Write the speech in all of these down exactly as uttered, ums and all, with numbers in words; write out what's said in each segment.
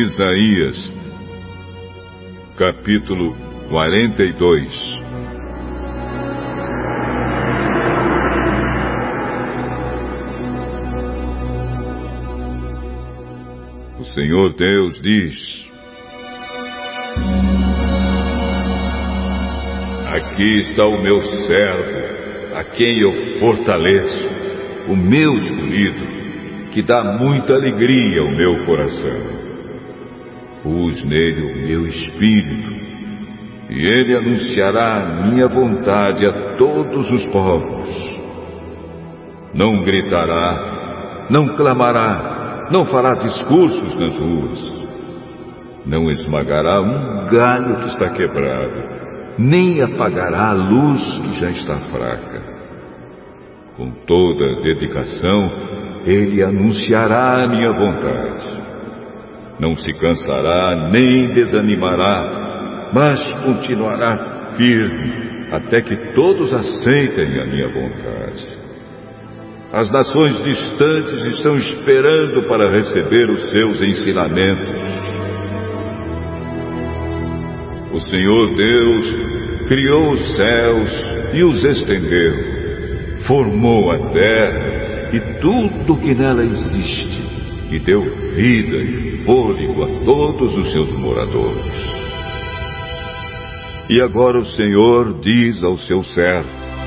Isaías, capítulo quarenta e dois. O Senhor Deus diz: aqui está o meu servo, a quem eu fortaleço, o meu escolhido, que dá muita alegria ao meu coração. Pus nele o meu espírito, e ele anunciará a minha vontade a todos os povos. Não gritará, não clamará, não fará discursos nas ruas. Não esmagará um galho que está quebrado, nem apagará a luz que já está fraca. Com toda dedicação, ele anunciará a minha vontade. Não se cansará nem desanimará, mas continuará firme até que todos aceitem a minha vontade. As nações distantes estão esperando para receber os seus ensinamentos. O Senhor Deus criou os céus e os estendeu, formou a terra e tudo que nela existe, e deu vida e fôlego a todos os seus moradores. E agora o Senhor diz ao seu servo: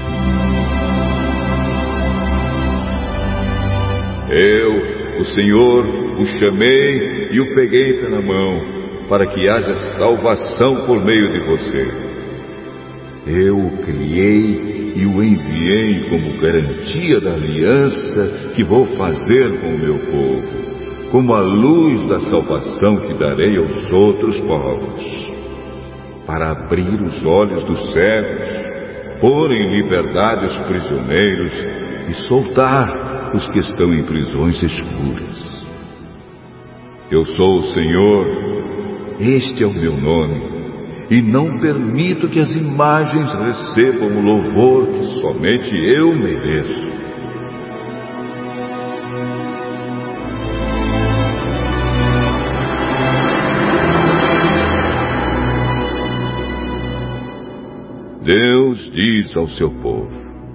eu, o Senhor, o chamei e o peguei pela mão, para que haja salvação por meio de você. Eu o criei e o enviei como garantia da aliança que vou fazer com o meu povo, como a luz da salvação que darei aos outros povos, para abrir os olhos dos cegos, pôr em liberdade os prisioneiros e soltar os que estão em prisões escuras. Eu sou o Senhor, este é o meu nome, e não permito que as imagens recebam o louvor que somente eu mereço. Deus diz ao seu povo: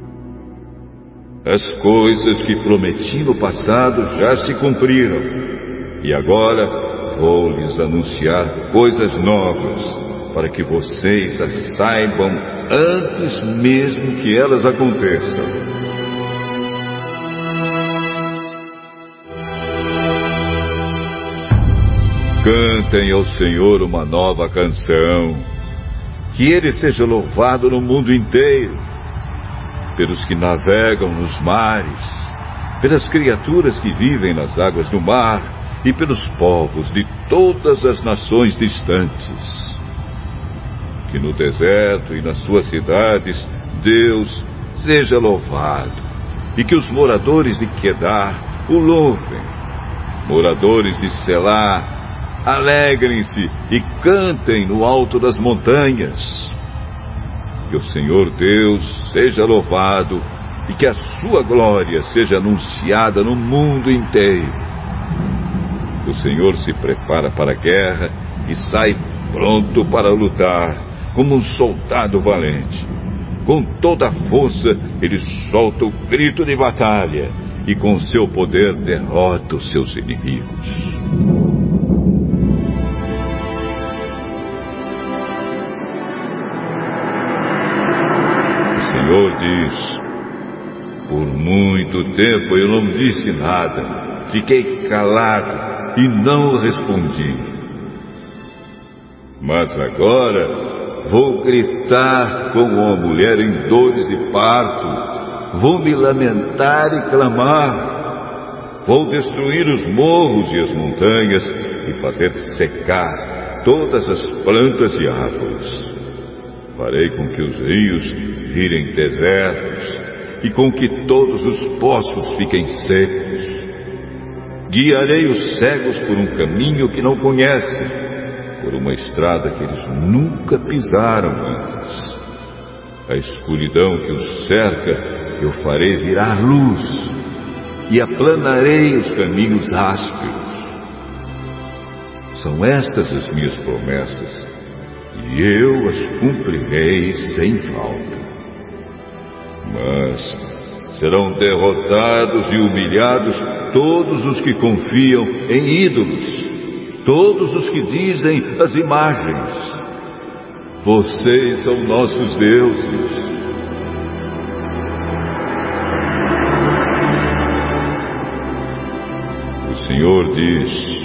as coisas que prometi no passado já se cumpriram, e agora vou lhes anunciar coisas novas, para que vocês as saibam antes mesmo que elas aconteçam. Cantem ao Senhor uma nova canção, que Ele seja louvado no mundo inteiro, pelos que navegam nos mares, pelas criaturas que vivem nas águas do mar e pelos povos de todas as nações distantes. Que no deserto e nas suas cidades Deus seja louvado, e que os moradores de Quedar o louvem. Moradores de Selá, alegrem-se e cantem no alto das montanhas. Que o Senhor Deus seja louvado e que a sua glória seja anunciada no mundo inteiro. O Senhor se prepara para a guerra e sai pronto para lutar, como um soldado valente. Com toda a força, ele solta o grito de batalha e com seu poder derrota os seus inimigos. O Senhor diz: por muito tempo eu não disse nada, fiquei calado e não respondi. Mas agora vou gritar como uma mulher em dores de parto, vou me lamentar e clamar, vou destruir os morros e as montanhas e fazer secar todas as plantas e árvores. Farei com que os rios virem desertos e com que todos os poços fiquem secos. Guiarei os cegos por um caminho que não conhecem, por uma estrada que eles nunca pisaram antes. A escuridão que os cerca eu farei virar luz, e aplanarei os caminhos ásperos. São estas as minhas promessas, e eu as cumprirei sem falta. Mas serão derrotados e humilhados todos os que confiam em ídolos, todos os que dizem as imagens: vocês são nossos deuses. O Senhor diz: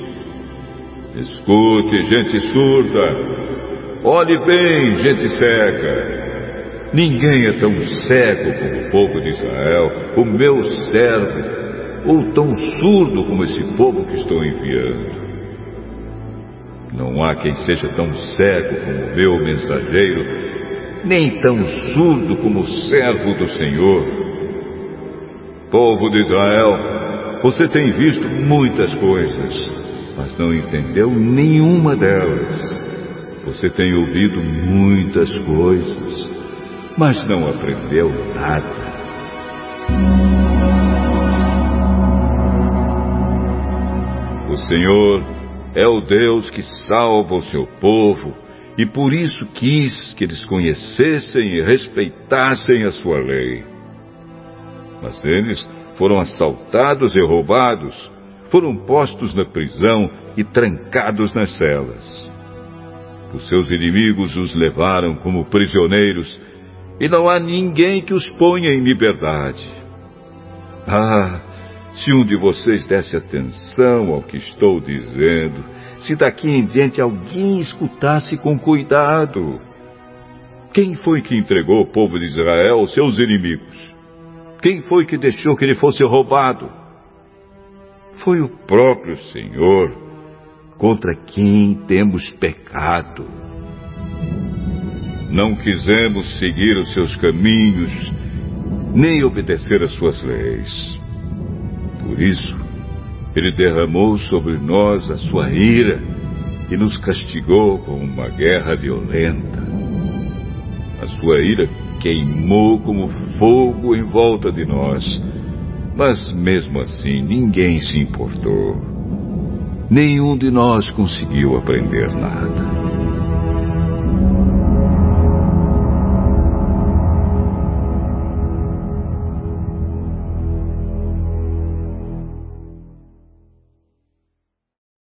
escute, gente surda. Olhe bem, gente cega. Ninguém é tão cego como o povo de Israel, o meu servo, ou tão surdo como esse povo que estou enviando. Não há quem seja tão cego como o meu mensageiro, nem tão surdo como o servo do Senhor. Povo de Israel, você tem visto muitas coisas, mas não entendeu nenhuma delas. Você tem ouvido muitas coisas, mas não aprendeu nada. O Senhor é o Deus que salva o seu povo, e por isso quis que eles conhecessem e respeitassem a sua lei. Mas eles foram assaltados e roubados, foram postos na prisão e trancados nas celas. Os seus inimigos os levaram como prisioneiros, e não há ninguém que os ponha em liberdade. Ah, se um de vocês desse atenção ao que estou dizendo, se daqui em diante alguém escutasse com cuidado. Quem foi que entregou o povo de Israel aos seus inimigos? Quem foi que deixou que ele fosse roubado? Foi o próprio Senhor, contra quem temos pecado. Não quisemos seguir os seus caminhos, nem obedecer às suas leis. Por isso, ele derramou sobre nós a sua ira e nos castigou com uma guerra violenta. A sua ira queimou como fogo em volta de nós, mas mesmo assim ninguém se importou. Nenhum de nós conseguiu aprender nada.